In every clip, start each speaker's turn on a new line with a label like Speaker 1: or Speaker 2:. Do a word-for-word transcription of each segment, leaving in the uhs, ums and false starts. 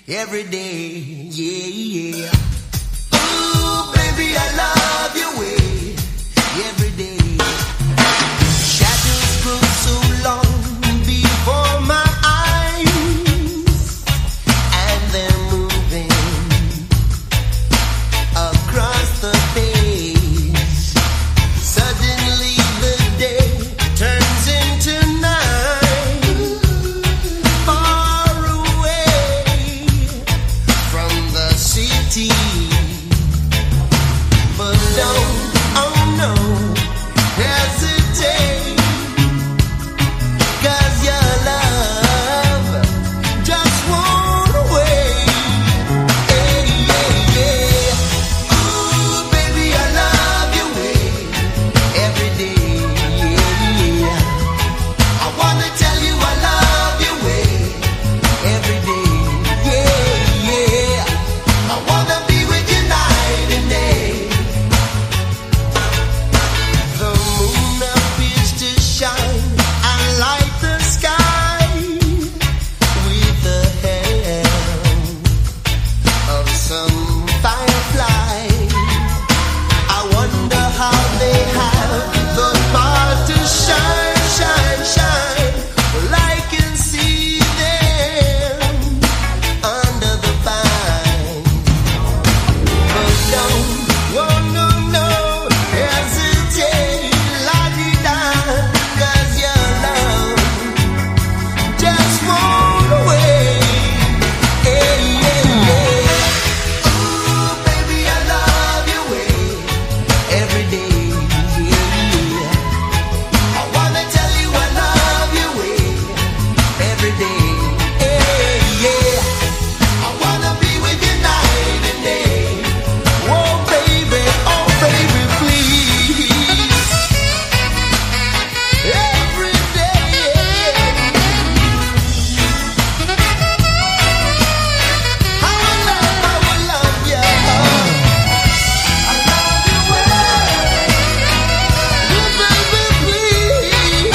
Speaker 1: every day, yeah, yeah. Ooh, baby, I love your way every day. Shadows grow so long before my eyes, and they're moving across the page. Suddenly the day turns into night, far away from the city. But don't, oh no, hesitate, 'cause your love just won't wait. Hey, yeah, yeah. Ooh, baby, I love your way every day, yeah, yeah. I wanna tell you I love your way every day, yeah, yeah. I wanna be with you night and day. The moon appears to shine and light the sky with the help of some firefly. I wonder how they have the power to shine, shine, shine. Well, I can see them under the vine. But don't, oh no, no, hesitate, la-di-da, 'cause your love just won't wait. Hey, yeah, yeah. Ooh, baby, I love your way every day, yeah, yeah. I wanna tell you I love your way every day, hey, yeah. I wanna be with you night and day. Oh baby, oh baby, please. Every day. I will love, I will love you. I love you well. Oh baby, please.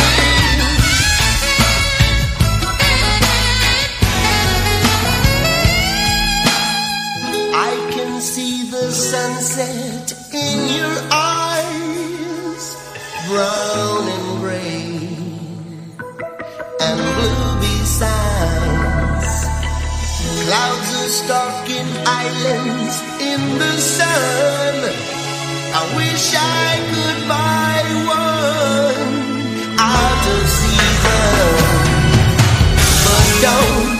Speaker 1: I can see the sunset in your eyes, brown and gray and blue besides. Clouds are stalking islands in the sun. I wish I could buy one out of season, but don't.